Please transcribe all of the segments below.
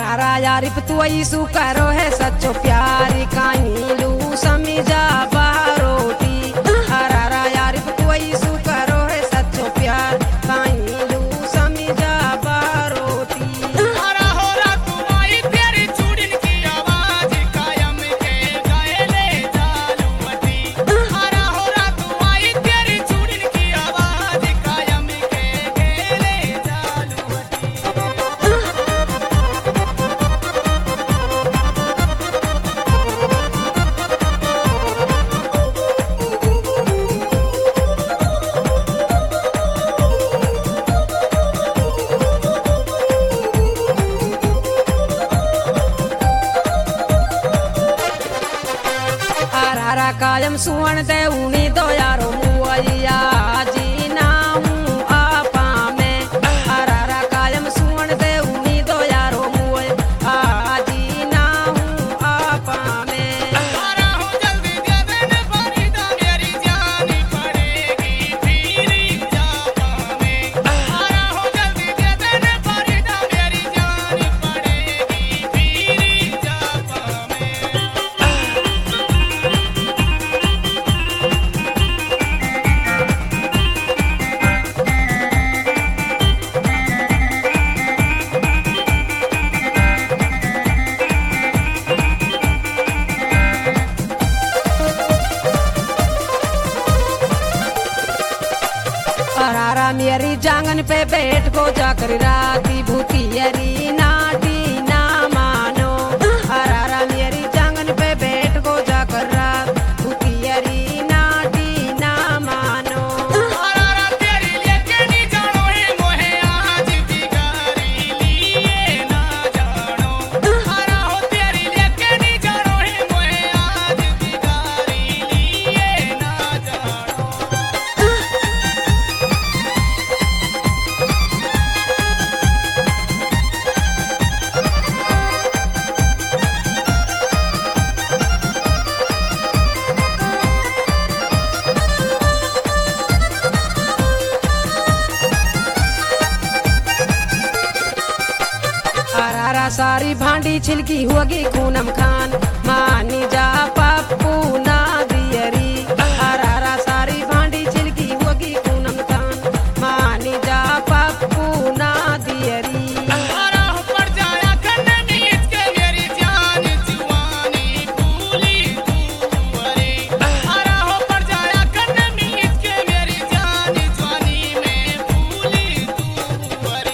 अरारा यारी तू ऐसू करो है सच्चो प्यारी काई लू समझा रोटी अरारा यारी तू ऐसू करो है सच्चो प्यार काई लू समझा रोटी हरा हो रा तू आई तेरी चूड़िन की आवाज कायम के गायले जालूवती हरा हो रा तू आई तेरी चूड़िन की आवाज कायम के गायले जालूवती अरारा कायम सुवण दे उनी दो यारो मुआइया जी नामू आपा में अरारा कायम सुवण दे उनी दो यारो मुआई आजी नामू आपा में हरा हो जल्दी दे देने फरीदा मेरी जान पड़ेगी पीरी जापा में हरा हो जल्दी दे देने फरीदा मेरी जान पड़ेगी पीरी जापा में अरारा मेरी जांगन पे बैठ को जाकर राती भूतियरी नाटी ना मानो अरारा मेरी जांगन पे बैठ को जाकर रात भूतियरी नाटी ना मानो हरा तेरी लेके नहीं जानो है मोहे आज बिगारी लिए ना जानो हरा हो तेरी लेके नहीं जानो है मोहे आज बिगारी लिए ना जानो अरारा सारी भांडी छिलकी होगी पूनम खान मानी जा पप्पू ना दियरी अरारा सारी भांडी छिलकी होगी पूनम खान मानी जा पप्पू ना दियरी हरा हो पड़ जाया करने नीच के मेरी जान जुवानी भूली तू अरे हरा हो पड़ जाया करने नीच के मेरी जान जुवानी में भूली तू अरे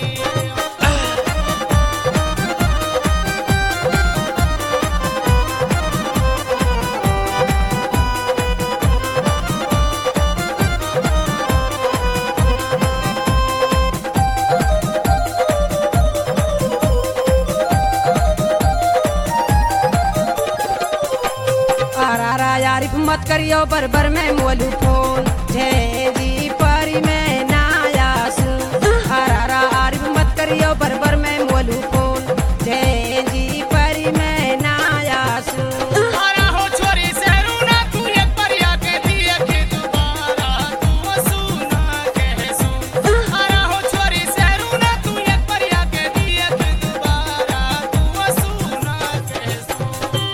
अरारा यारिफ मत करियो बरबर में मोलू फोन जय जी परी में नायासू अरारा आरिफ मत करियो बरबर में मोलू फोन जय जी परी में नायासू हरा हो छोरी सहरू ना तू एक परिया के दिए के दोबारा तू सुना कहसू हरा हो छोरी सहरू ना तू एक परिया के दिए के दोबारा तू सुना कहसू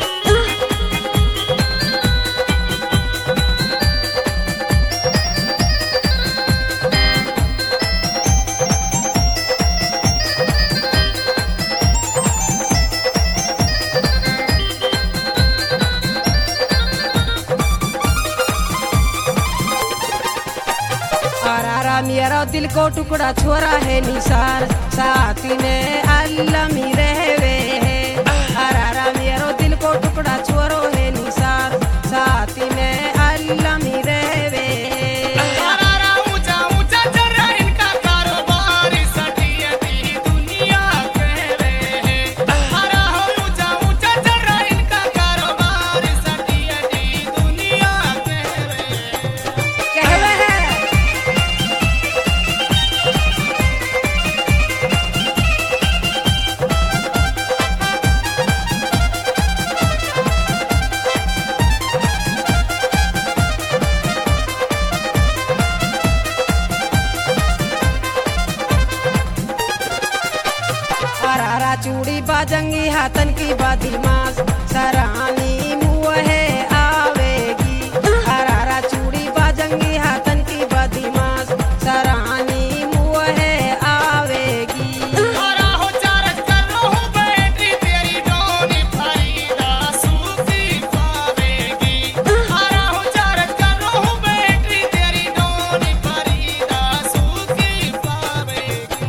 अरारा मेरा दिल को टुकड़ा छोरा है निसार साथी ने अल्लमी रहवे है अरारा मेरा दिल को टुकड़ा छोरो है निसार साथी ने अल्लमी रहवे है हरा ऊंचा ऊंचा चल रहा इनका कारोबार सटियती दुनिया कहवे है हरा हो ऊंचा ऊंचा चल रहा इनका कारोबार सटियती दुनिया कहवे कहवे है हरारा चूड़ी बाजंगी हाथन की बदमाश सरानी मुँह है आवेगी। हरारा चूड़ी बाजंगी हाथन की बदमाश सरानी मुँह है आवेगी। हरा हो चार्ज कर लो बैटरी तेरी डोली फरीदा सूखी पावेगी। हरा हो चार्ज कर लो बैटरी तेरी डोली फरीदा सूखी पावेगी।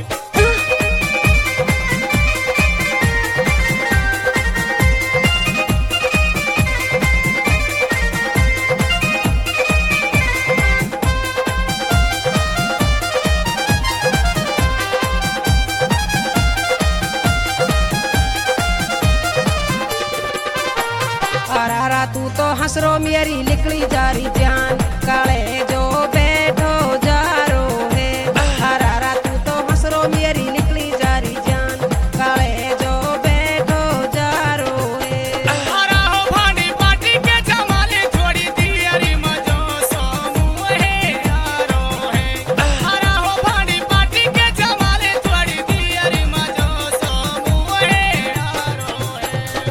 हरारा तू तो हंसरो मेरी निकली जा रही जान काले जो बैठो जा रो है। हरारा तू तो हंसरो मेरी निकली जा रही जान काले जो बैठो जा रो है। हरा हो भानी पार्टी के जमाले थोड़ी दियरी मजो सोमू है यारो है। हरा हो भानी पार्टी के जमाले थोड़ी दियरी मजो सोमू है यारो है।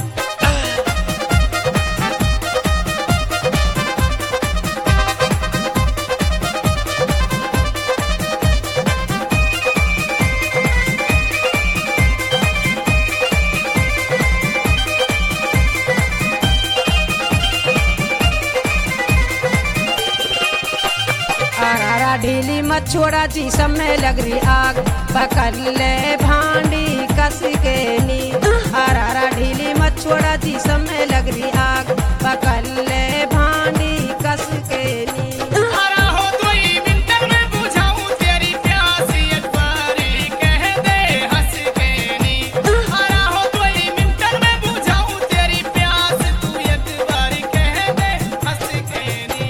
हरारा ढीली मत छोड़ा जी सब में लग रही आग पकड़ ले भांडी कस के नी। हरारा ढीली मत छोड़ा जी सब में लग रही आग पकड़ ले भांडी कस के नी। हरा हो दुई मिनट में बुझाऊं तेरी प्यास एक बारी कह दे हंस के नी। हरा हो दुई मिनट में बुझाऊं तेरी प्यास तू एक बारी कह दे हंस के नी।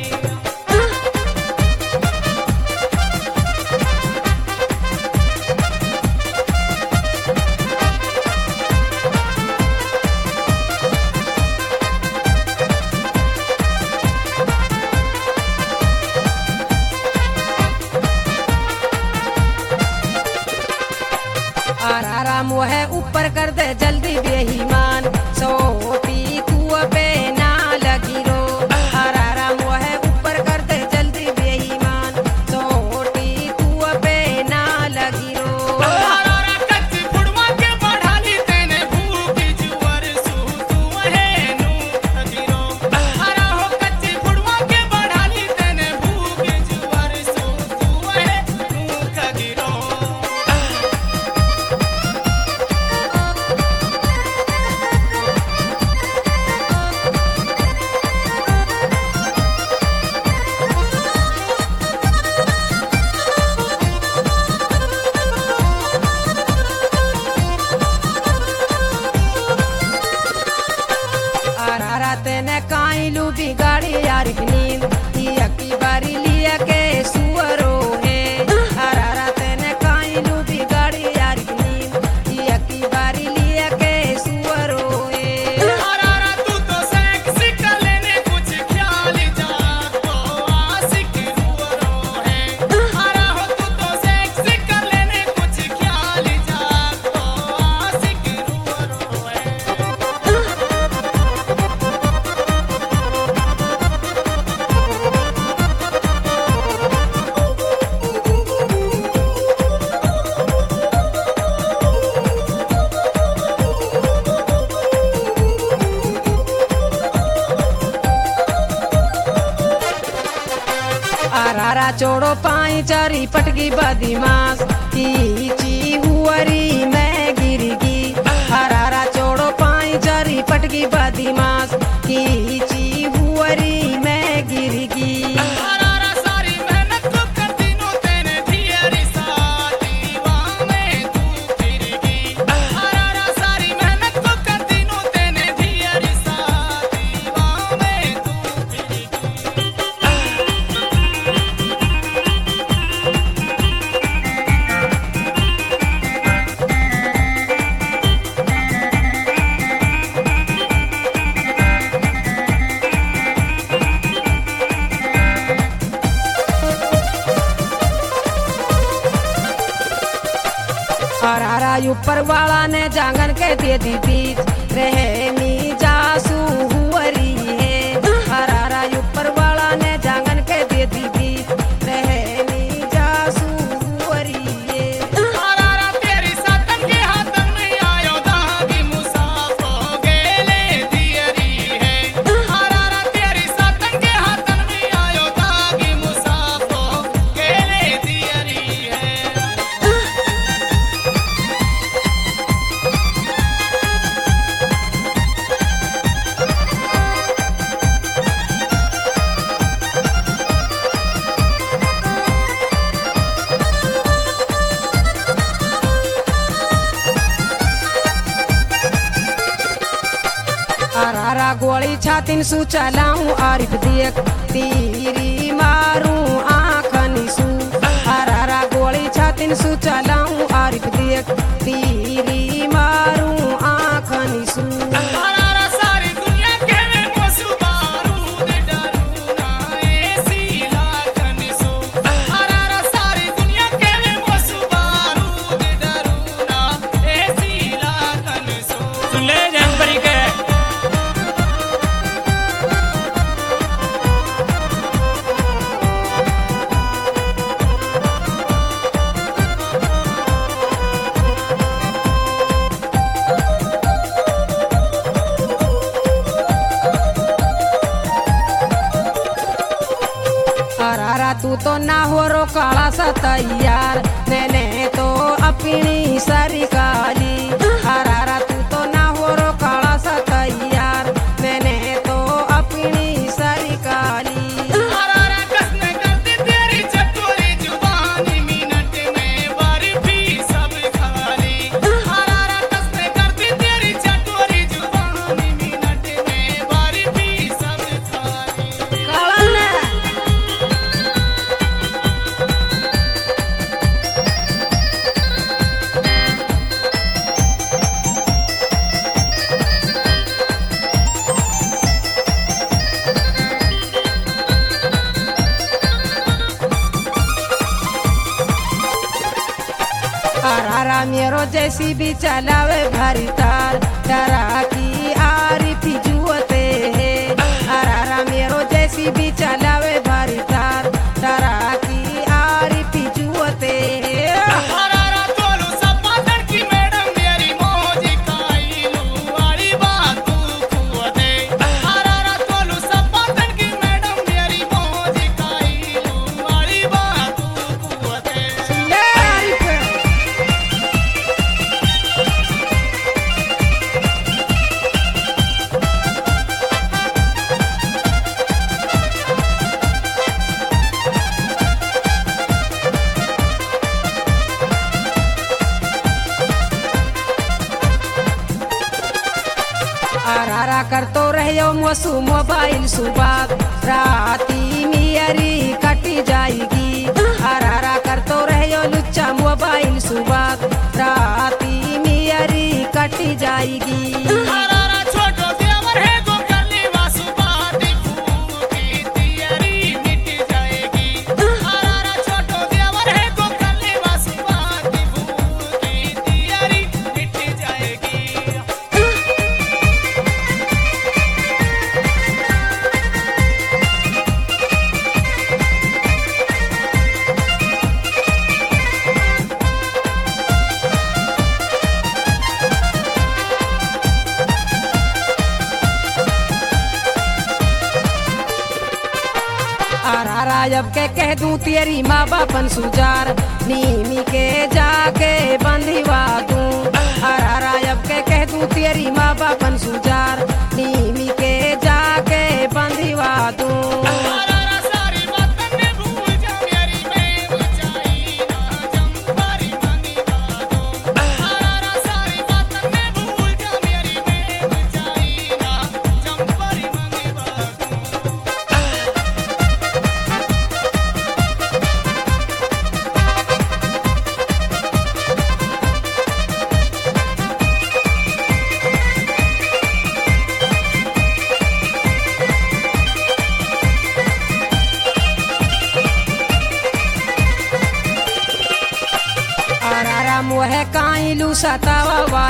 हरारा मुँह ऊपर कर दे जल्दी बेईमान सोटी कुआ पे ना लगी रो। हरारा मुँह ऊपर कर दे जल्दी बेईमान सोटी कुआ पे ना लगी रो। हरारा कच्ची फुड़वा के बढ़ाली तेने भूखी जुवर सू तू है नू खजीरो। हरा हो कच्ची फुड़वा के बढ़ाली तेने भूखी जुवर सू तू है नू खजीरो। हरारा तेने काई लू बिगाड़ी यार की नींद ये अक्की बारी लिया के सुअरो है। हरारा तेने काई लू बिगाड़ी यार की नींद ये अक्की बारी लिया के सुअरो है। हरारा तू तो सेक्सी कर लेने कुछ ख्याल जा तो आशिक रूरो है। हरा हो तू तो सेक्सी कर लेने कुछ ख्याल जा तो आशिक रूरो है। हरारा चोड़ो पाई चारी पटकी बदमाश ची हुअरी मैं गिरगी। हरारा चोड़ो पाई चारी पटकी बदमाश ची हुअरी मैं गिरगी। हरारा सारी मेहनत तो करती नो तेने ढियरी साथी वां में तू फिरगी। हरारा सारी मेहनत तो करती नो तेने ढियरी साथी वां में तू फिरगी। वाला ने जांगन के दे दी बीच रहे मी जासू हुअरी है हरारा ऊपर वाला ने जांगन के दे दी बीच रहे मी जासू हुअरी है हरारा तेरी सातन के हाथन में आयो दागी मुसाफो गेले दियरी है हरारा तेरी सातन के हाथन में आयो दागी मुसाफो गेले दियरी है हरारा गोली छातिन सु चलाऊं आरिफ देख तीरी मारूं आँखनी सु हरारा गोली छातिन सु चलाऊं आरिफ देख तीरी मारूं आँखनी सु हरारा सारी दुनिया के में मोसु बारूद डरू ना ऐसी लागन सो हरारा सारी दुनिया के में मोसु बारूद डरू ना ऐसी लागन सो सुन ले जनवरी के हरारा तू तो ना हो रो काला सा तैयार मैंने तो अपनी सारी काली हरारा तू तो ना हो रो काला सा तैयार मैंने तो अपनी सारी काली हरारा कसने करती तेरी चटोरी जुबानी मिनट में बर्फी सब खाली हरारा कसने करती तेरी चटोरी जुबानी मिनट में बर्फी सब खाली काला ने हरारा मेरो जैसी भी चलावे भारी तार डरा की आरिफी जुअते है हरारा मेरो जैसी भी चलावे भारी तार डरा की आरिफी जुअते है हरारा तोलू सब पातन की मैडम मेरी मौजी काईलू वाली बात तू खुदे हरारा तोलू सब पातन की मैडम मेरी मौजी काईलू वाली बात तू खुदे ले आरिफ हरारा करतो रहो मोसू मोबाइल सुबाग राती मियरी कटी जाएगी हरारा करतो रहो लुच्चा मोबाइल सुबाग राती मियरी कटी जाएगी हरारा छोटो देवर है गो करली वासु बात की तियरी मिट जाएगी हरारा छोटो देवर है गो करली वासु बात की तियरी मिट जाएगी हरारा जब के कह दूं तेरी माँ बापन सुजार नीमी के जाके बंधीवा दूं हरारा जब के कह दूं तेरी माँ बापन सुजार नीमी के जाके बंधीवा दूं हरारा सारी बातन ने भूल जा मेरी मैं बचाई ना जंपारी मंगी बातों हरारा सारी बातन ने भूल जा मेरी मैं बचाई ना जंपारी मंगी बातों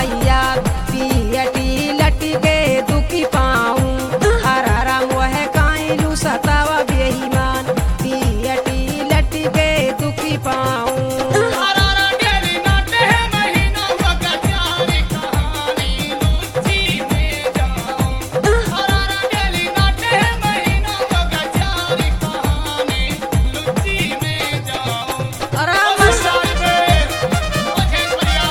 भैया पियटी लटी के दुखी पाऊं हरारा मोहे काइलू सतावा बेईमान पियटी लटी के दुखी पाऊं हरारा डेली नाटे है महीना मगर जाने कहानी लुच्ची में जाऊं हरारा डेली नाटे है महीना मगर जाने कहानी लुच्ची में जाऊं अरे साल में मुझे बढ़िया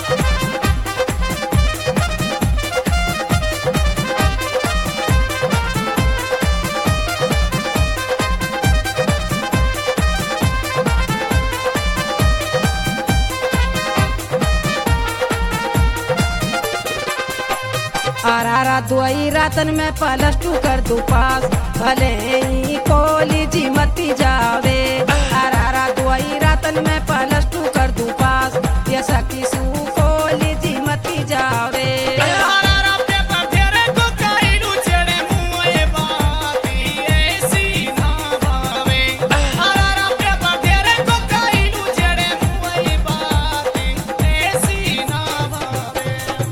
अरारा दुआई रातन में प्लस टू कर दू पास भले ही कॉलेज मती जावे अरारा दुआई रातन में प्लस टू कर दू पास ये सखी सू कॉलेज मती जावे हरारा पेपर फेरे को काइलू छेड़े मुए बाती ऐसी ना भावे हरारा पेपर फेरे को काइलू छेड़े मुए बाती ऐसी ना भावे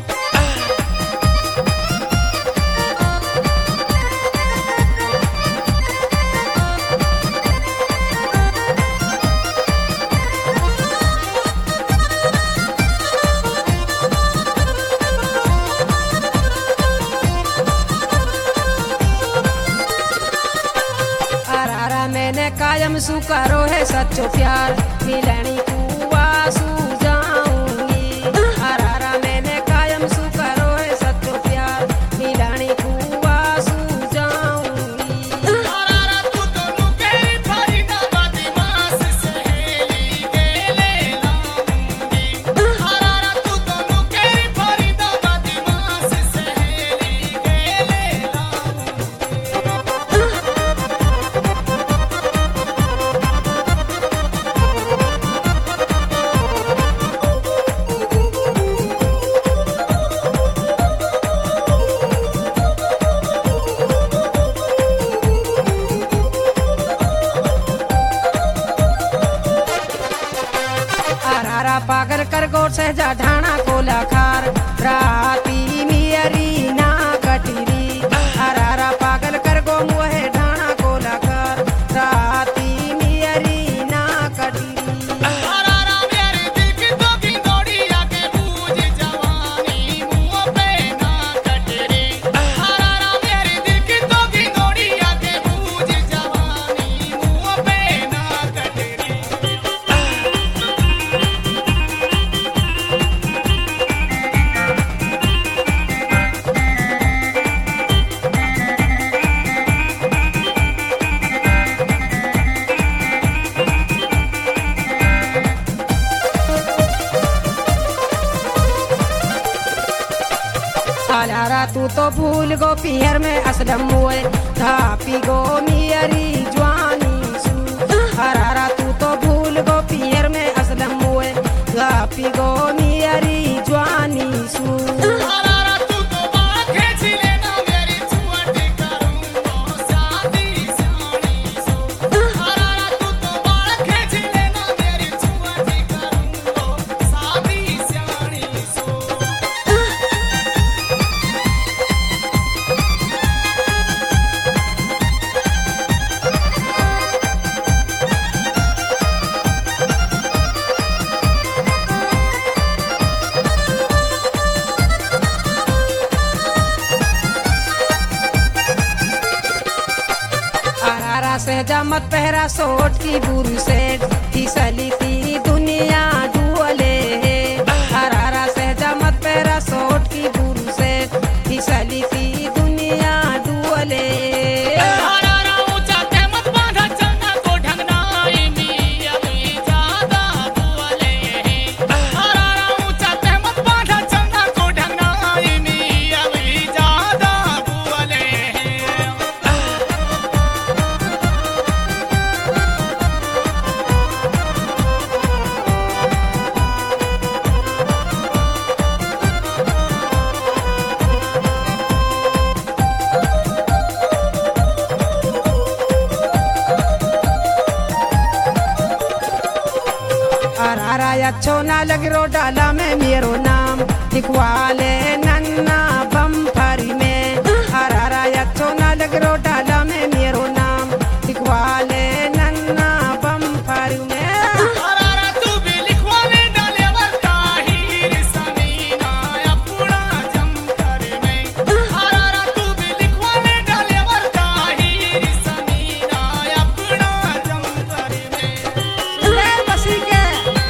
अरारा मैंने कायम सू करो है सच्चो प्यार मिलनी कुआ सू जाऊंगी अरारा मैंने कायम सू करो है सच्चो प्यार मिलनी कुआ सू जाऊंगी हरारा तू तो नुके फरीदाबादी मास सहेली गेले लाऊंगी हरारा तू तो नुके फरीदाबादी मास सहेली गेले लाऊंगी अरारा पागल कर गोर से जा ढाणा कोला खार राती मियरी ना कटरी अरारा पागल कर गो मुहे ढाणा कोला खार राती मियरी ना कटरी हरारा मेरे दिल की तो भिंगोड़ी आके बूझ जवानी मुँह पे ना कटरे हरारा मेरे दिल की तो भिंगोड़ी आके बूझ जवानी मुँह पे ना कटरे अलारा तू तो भूल गो पियर में असलम मुए धापी गो मियरी जवानी सू अरारा तू तो भूल गो पियर में असलम मुए धापी गो मियरी जवानी सू हरारा तू तो बात खींच लेना मेरी छुअट करूँगा शादी जानी सो हरारा तू तो बात खींच लेना मेरी छुअट करूँगा शादी जानी सो अरारा से जमत पहरा सोट की बुरी सेठ फिसली थी दुनिया डुअले अरारा से जमत पहरा सोट की बुरी सेठ फिसली थी दुनिया डुअले हरारा ऊंचा ते मत बांधा चलना को ढंगना मिया भी ज्यादा बुअले हरारा ऊंचा ते मत बांधा चलना को ढंगना मिया भी ज्यादा बुअले अरारा अच्छो ना लग रो डाला में मेरो नाम लिखवा ले नन्ना बम्फरी में अरारा अच्छो न लगरो डाला में मेरो नाम लिखवा ले नन्ना बम्फरी में अरारा तू भी लिखवा ले डाले वरताहीर समीना अपना जमकर में अरारा तू भी लिखवा ले डाले वरताहीर समीना अपना जमकर में ले बसी के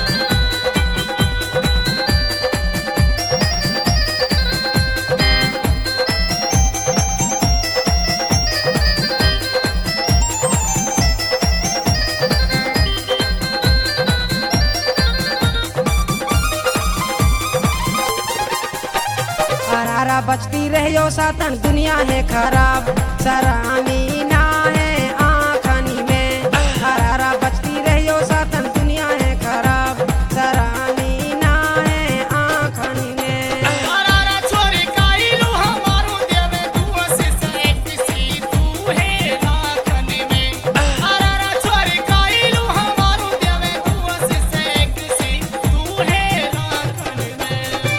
अरारा बचती रहियो सातन दुनिया है खराब सरामी ना है आँखनी में अरारा बचती रहियो सातन दुनिया है खराब सरामी ना है आँखनी में अरारा छोरी काइलू हमारो देवे तू से किसी तू है लाखन में अरारा छोरी काइलू हमारो देवे तू से किसी तू है लाखन में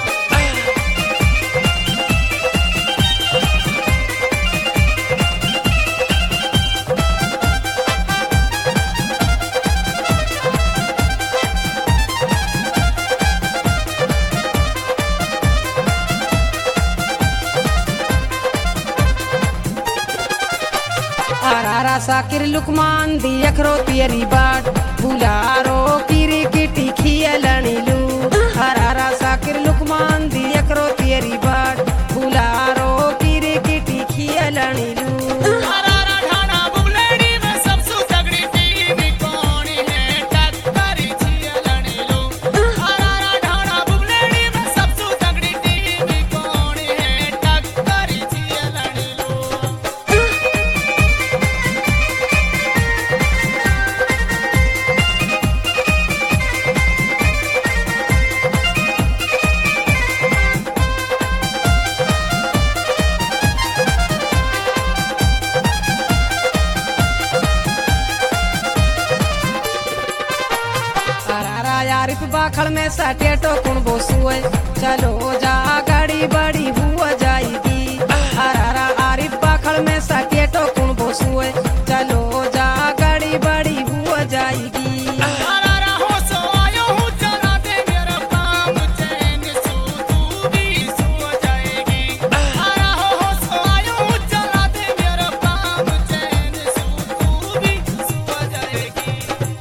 अरारा साकिर लुकमान दी अखरो तियरी बाट बुलारो किरी किटी खियलनी लू अरारा साकिर लुकमान दी अखरो तियरी बाट बुलारो किरी किटी खियलनी लू अरारा ढाणा बुबलेड़ी में सबसे तगड़ी टीम कौन है टक्कर छियलनी लो अरारा ढाणा बुबलेड़ी में सबसे तगड़ी टीम कौन है टक्कर छियलनी लो अरारा यारिफ बाखड़ में सटे तो कुण बोसुए चलो जा गाड़ी बड़ी हुआ जाएगी अरारा आरिफ बाखड़ में सटे तो कुण बोसुए चलो जा गाड़ी बड़ी हुआ जाएगी अरारा हो सो आयो हूँ चला दे मेरा काम चैन सो तू भी सो जाएगी अरारा हो सो आयो हूँ चला दे मेरा काम चैन सो तू भी सो जाएगी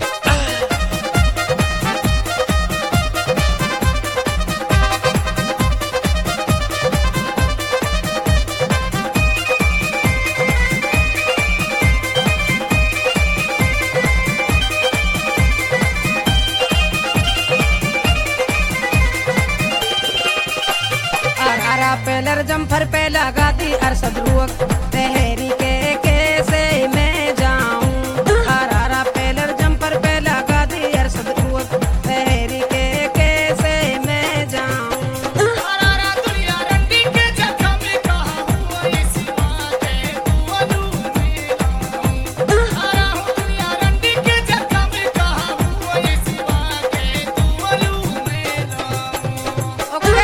अरारा पेलर जम्फर पे लगा दी अरसद रुअक तहरी के कैसे मैं जाऊं अरारा पेलर जम्फर पे लगा दी अरसद रुअक तहरी के कैसे मैं जाऊं अरारा दुनिया रंडी के जगह में कहा हुआ इस बात है तू अलू में लाऊं अरारा हो दुनिया रंडी के जगह में कहा हुआ इस बात है तू अलू में लाऊं ओके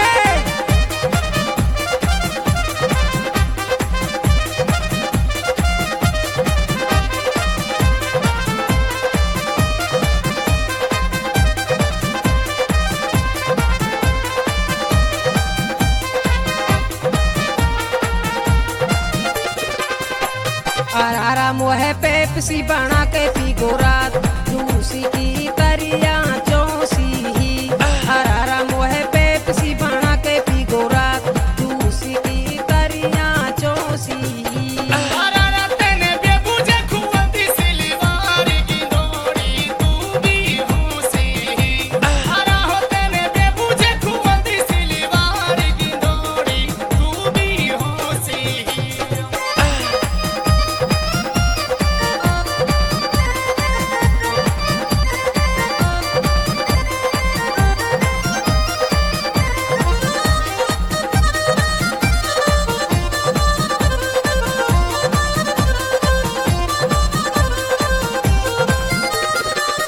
अरारा मोहे पेप्सी बना के पी गोरात दूसी की तरिया चौसी ही अरारा मोहे पेप्सी बना के पी गोरात दूसी की तरिया चौसी ही अरारा तेने बेबुझे खुवंदी सिलवार की डोरी तू भी होसी अरारा हो तेने बेबुझे खुवंदी सिलवार की डोरी तू भी होसी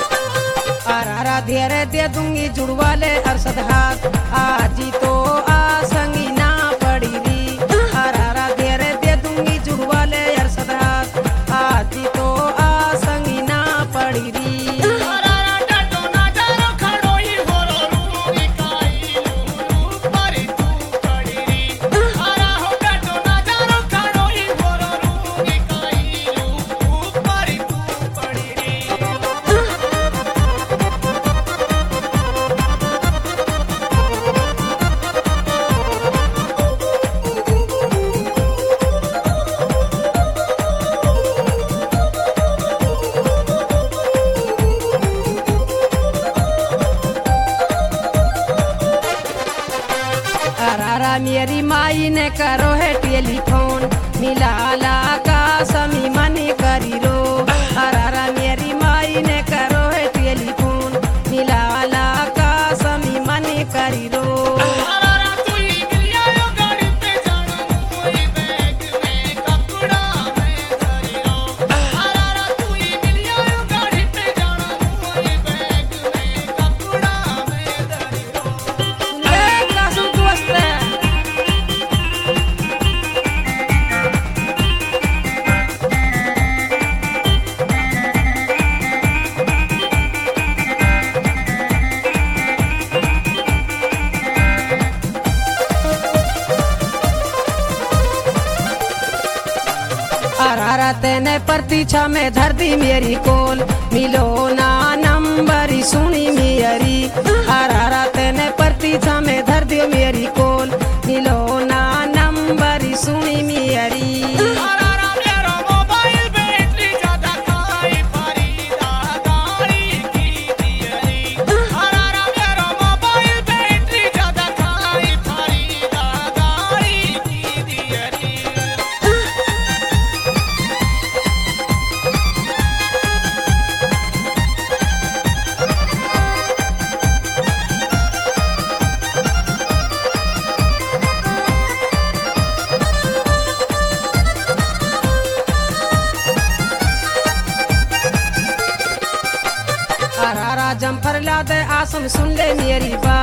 धीरे दे दूंगी जुड़वा ले अरसद हाथ आज ही तो आ मेरी माई ने करो है टेलीफोन मिलाला का समी मनी करी रो हरारा मेरी माई ने करो है टेलीफोन मिलाला का समी मनी करी रो हरारा तू ही मिलिया यो गाड़ी पे जाना मोई बैग में कपड़ा में धरी रो हरारा तू ही मिलिया यो गाड़ी पे जाना मोई बैग में कपड़ा में धरी रो कासु दोस्त हरारा तेने प्रतीक्षा में धर दी मेरी कोल मिलो ना नंबर सुनी मेरी हरारा तेने प्रतीक्षा में धर दी मेरी कोल मिलो ना नंबर सुनी मेरी हरारा मेरा मोबाइल बैटरी ज्यादा खाई फरीदा गाड़ी की दियरी हरारा मेरा मोबाइल बैटरी ज्यादा खाई फरीदा गाड़ी की दियरी हरारा जम्फर ला दे आसम सुन ले मेरी बात